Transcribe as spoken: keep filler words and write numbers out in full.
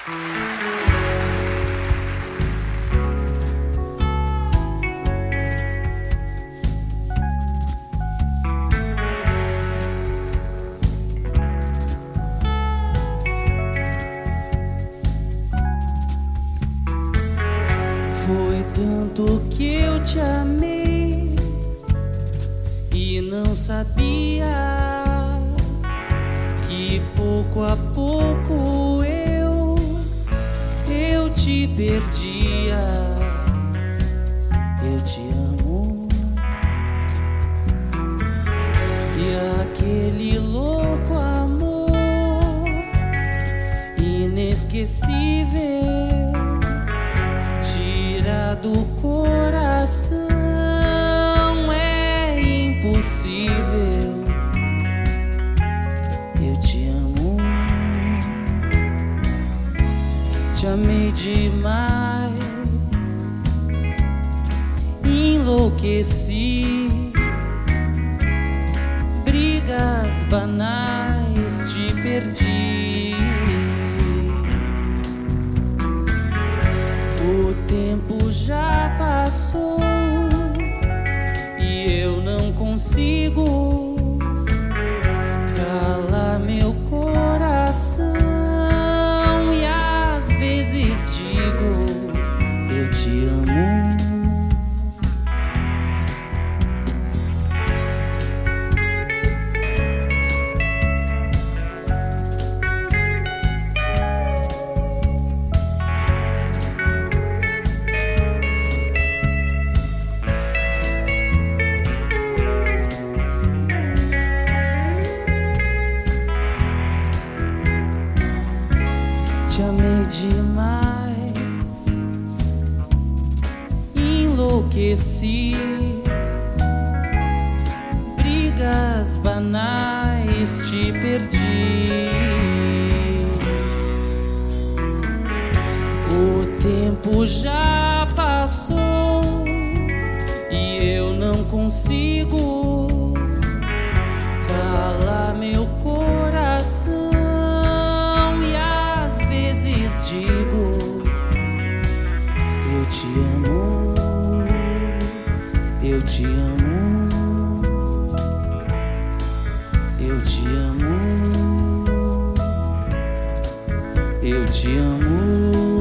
Foi tanto que eu te amei e não sabia que pouco a pouco eu, eu te perdia. Eu te amo e aquele louco amor inesquecível do coração é impossível. Eu te amo, te amei demais, enlouqueci. Brigas banais te perdi. O tempo já passou e eu não consigo calar meu coração. E às vezes digo, eu te amo. Te amei demais, enlouqueci. Brigas banais te perdi. O tempo já passou e eu não consigo calar meu coração. Digo, eu te amo, eu te amo, eu te amo, eu te amo.